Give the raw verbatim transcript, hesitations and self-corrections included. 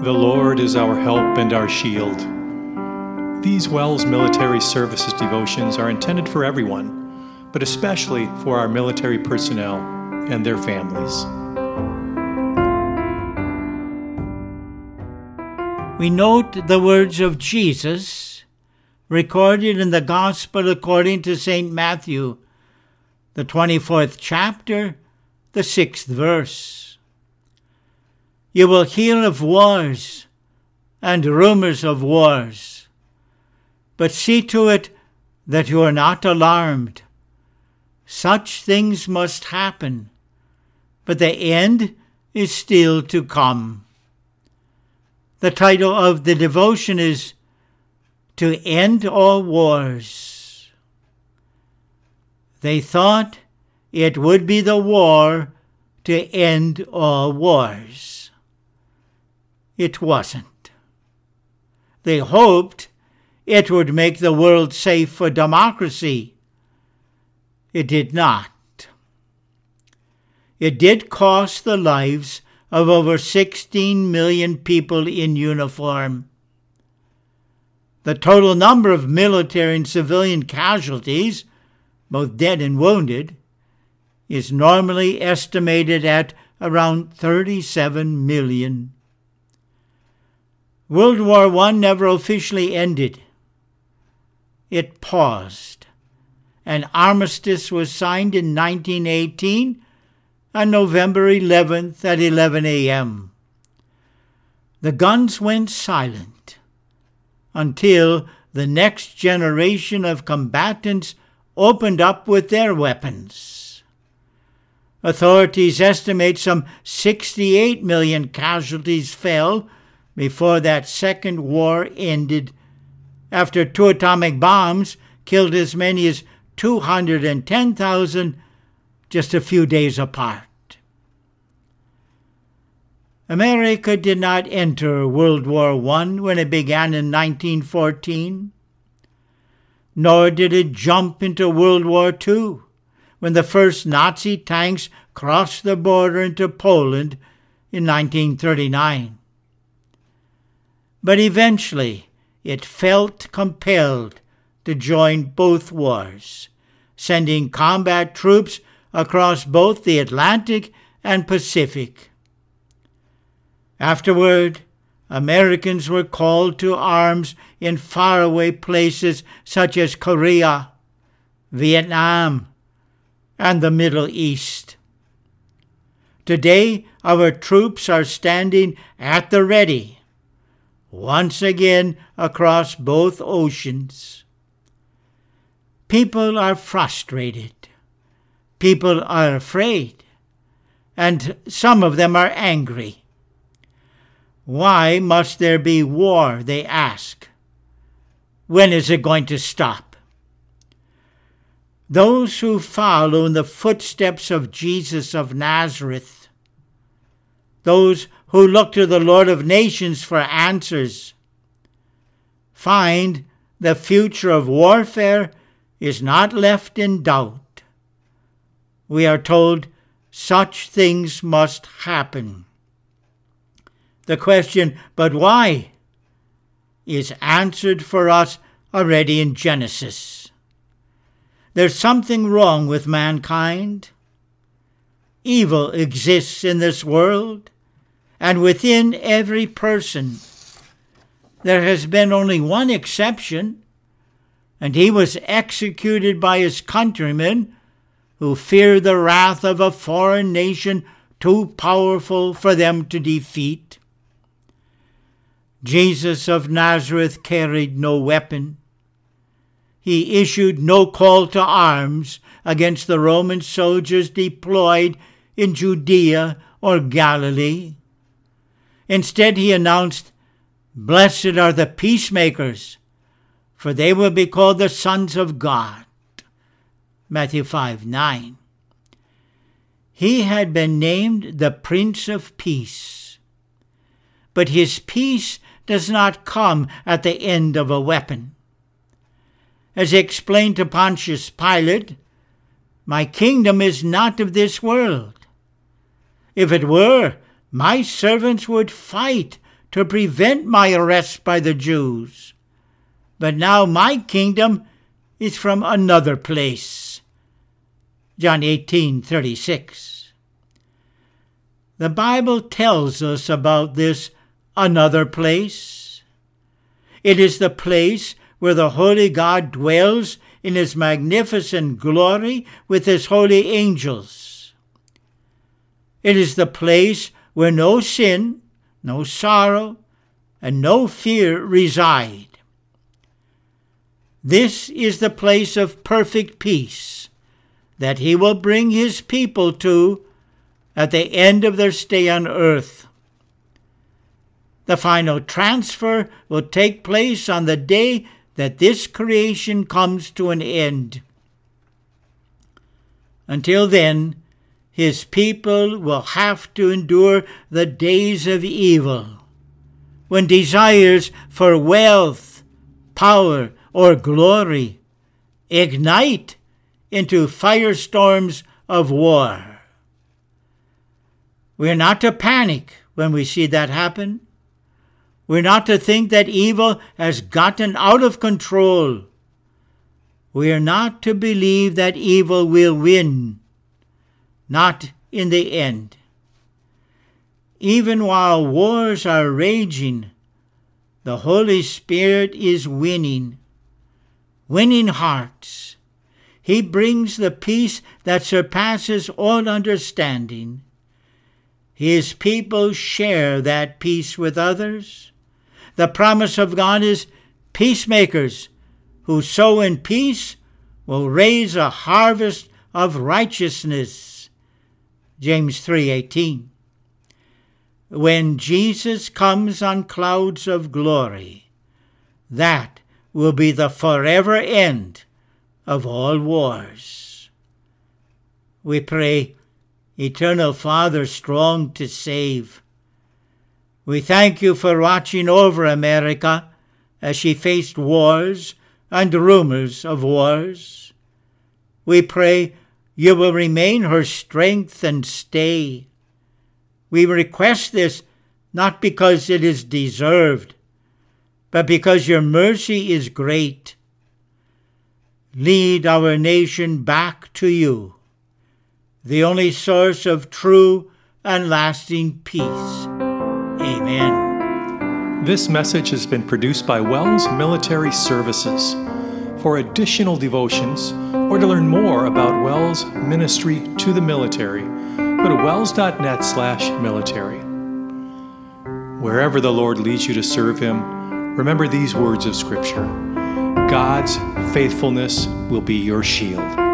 The Lord is our help and our shield. These WELS Military Services devotions are intended for everyone, but especially for our military personnel and their families. We note the words of Jesus recorded in the Gospel according to Saint Matthew, the twenty-fourth chapter, the sixth verse. You will hear of wars and rumors of wars, but see to it that you are not alarmed. Such things must happen, but the end is still to come. The title of the devotion is To End All Wars. They thought it would be the war to end all wars. It wasn't. They hoped it would make the world safe for democracy. It did not. It did cost the lives of over sixteen million people in uniform. The total number of military and civilian casualties, both dead and wounded, is normally estimated at around thirty-seven million. World War One never officially ended. It paused. An armistice was signed in nineteen eighteen on November eleventh at eleven a.m. The guns went silent until the next generation of combatants opened up with their weapons. Authorities estimate some sixty-eight million casualties fell before that second war ended, after two atomic bombs killed as many as two hundred ten thousand just a few days apart. America did not enter World War One when it began in nineteen fourteen, nor did it jump into World War Two when the first Nazi tanks crossed the border into Poland in nineteen thirty-nine. But eventually it felt compelled to join both wars, sending combat troops across both the Atlantic and Pacific. Afterward, Americans were called to arms in faraway places such as Korea, Vietnam, and the Middle East. Today, our troops are standing at the ready, once again across both oceans. People are frustrated. People are afraid. And some of them are angry. Why must there be war, they ask. When is it going to stop? Those who follow in the footsteps of Jesus of Nazareth, those who look to the Lord of nations for answers, find the future of warfare is not left in doubt. We are told such things must happen. The question, but why, is answered for us already in Genesis. There's something wrong with mankind. Evil exists in this world, and within every person. There has been only one exception, and he was executed by his countrymen who feared the wrath of a foreign nation too powerful for them to defeat. Jesus of Nazareth carried no weapon. He issued no call to arms against the Roman soldiers deployed in Judea or Galilee. Instead, he announced, "Blessed are the peacemakers, for they will be called the sons of God." Matthew five nine. He had been named the Prince of Peace. But his peace does not come at the end of a weapon. As he explained to Pontius Pilate, "My kingdom is not of this world. If it were, my servants would fight to prevent my arrest by the Jews. But now my kingdom is from another place. John eighteen thirty-six. The Bible tells us about this another place. It is the place where the holy God dwells in his magnificent glory with his holy angels. It is the place where no sin, no sorrow, and no fear reside. This is the place of perfect peace that he will bring his people to at the end of their stay on earth. The final transfer will take place on the day that this creation comes to an end. Until then, his people will have to endure the days of evil, when desires for wealth, power, or glory ignite into firestorms of war. We're not to panic when we see that happen. We're not to think that evil has gotten out of control. We are not to believe that evil will win, not in the end. Even while wars are raging, the Holy Spirit is winning, winning hearts. He brings the peace that surpasses all understanding. His people share that peace with others. The promise of God is peacemakers who sow in peace will raise a harvest of righteousness. James three eighteen. When Jesus comes on clouds of glory, that will be the forever end of all wars. We pray, Eternal Father, strong to save, we thank you for watching over America as she faced wars and rumors of wars. We pray you will remain her strength and stay. We request this not because it is deserved, but because your mercy is great. Lead our nation back to you, the only source of true and lasting peace. Amen. This message has been produced by Wells Military Services. For additional devotions or to learn more about Wells ministry to the military, go to wells.net slash military. Wherever the Lord leads you to serve him, remember these words of Scripture. God's faithfulness will be your shield.